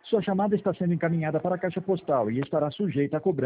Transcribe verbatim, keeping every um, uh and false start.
Sua chamada está sendo encaminhada para a caixa postal e estará sujeita a cobrança